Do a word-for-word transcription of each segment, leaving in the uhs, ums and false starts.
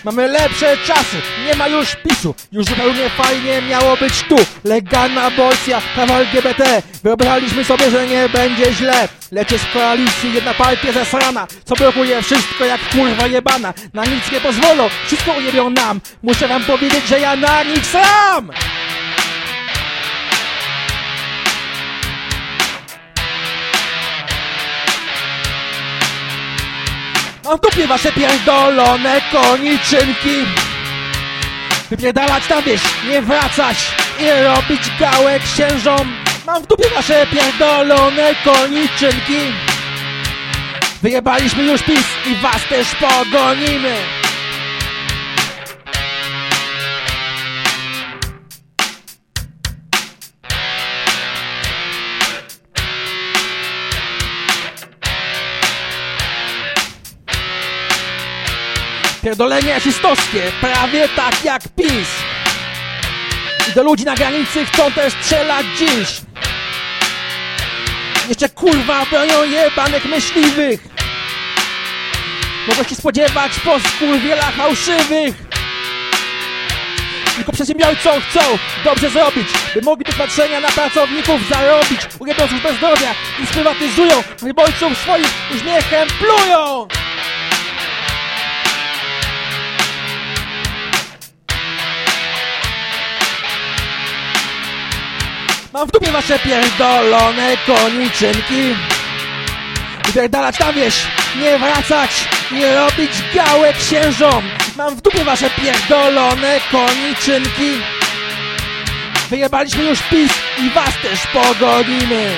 Mamy lepsze czasy, nie ma już PiSu. Już zupełnie fajnie miało być tu. Legalna aborcja, prawa L G B T. Wyobrażaliśmy sobie, że nie będzie źle. Lecz jest w koalicji jedna partia zasrana, co blokuje wszystko jak kurwa jebana. Na nic nie pozwolą, wszystko ujebią nam. Muszę wam powiedzieć, że ja na nich sam. Mam w dupie wasze pierdolone koniczynki. Wypierdalać na wieś, nie wracać i robić gałę księżom. Mam w dupie wasze pierdolone koniczynki. Wyjebaliśmy już PiS i was też pogonimy. Pierdolenie rasistowskie, prawie tak jak PiS. I do ludzi na granicy chcą też strzelać dziś. Jeszcze kurwa bronią jebanych myśliwych. Mogę się spodziewać po skurwielach fałszywych. Tylko przedsiębiorcom chcą dobrze zrobić, by mogli do patrzenia na pracowników zarobić. Ujebią służbę zdrowia i sprywatyzują. Wyborców swoich uśmiechem plują. Mam w dupie wasze pierdolone koniczynki. Wypierdalać na wieś, nie wracać i robić gałę księżom. Mam w dupie wasze pierdolone koniczynki. Wyjebaliśmy już PiS i was też pogonimy.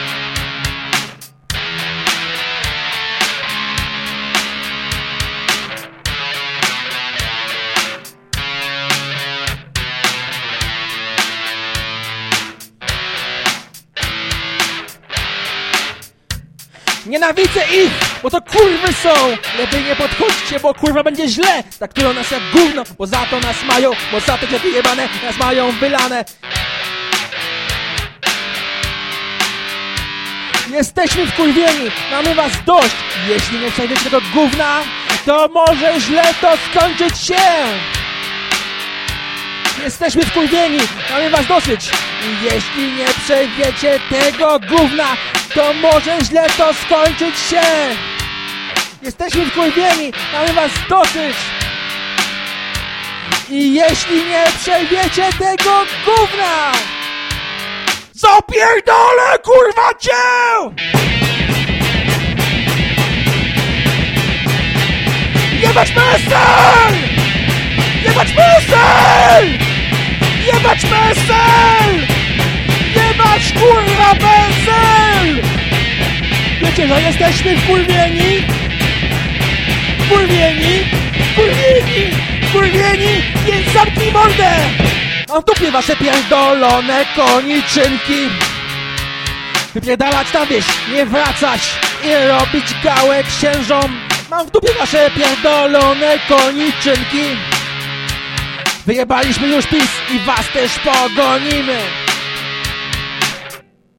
Nienawidzę ich, bo to kurwy są. Lepiej nie podchodźcie, bo kurwa będzie źle. Traktują nas jak gówno, bo za to nas mają. Bo za te dzieci jebane nas mają wylane. Jesteśmy wkurwieni, mamy was dość. Jeśli nie przejdziecie tego gówna, to może źle to skończyć się. Jesteśmy wkurwieni, mamy was dosyć. I jeśli nie przejdziecie tego gówna, to może źle to skończyć się. Jesteśmy wkurwieni, mamy was dosyć. I jeśli nie przejdziecie tego gówna, zapierdolę kurwa cię! Jebać PESEL! Jebać PESEL! Jebać PESEL! Jebać kurwa PESEL! Wiecie, że jesteśmy wkurwieni? Wkurwieni? Wkurwieni? Wkurwieni? Więc zamknij mordę! Mam w dupie wasze pierdolone koniczynki. Wypierdalać na wieś, nie wracać i robić gałę księżom. Mam w dupie wasze pierdolone koniczynki. Wyjebaliśmy już PiS i was też pogonimy.